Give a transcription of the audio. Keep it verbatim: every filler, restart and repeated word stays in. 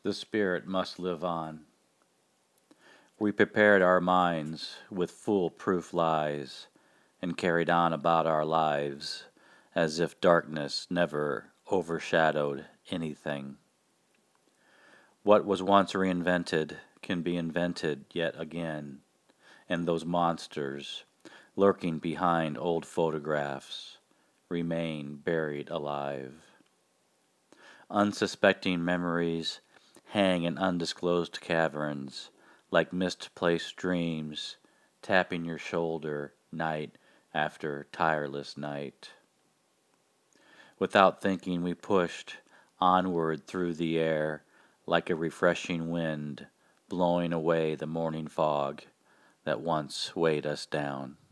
The spirit must live on. We prepared our minds with fool-proof lies, and carried on about our lives as if darkness never overshadowed anything. What was once reinvented can be invented yet again, and those monsters, lurking behind old photographs, remain buried alive. Unsuspecting memories hang in undisclosed caverns, like misplaced dreams, tapping your shoulder night after tireless night. Without thinking, we pushed onward through the air like a refreshing wind, blowing away the morning fog that once weighed us down.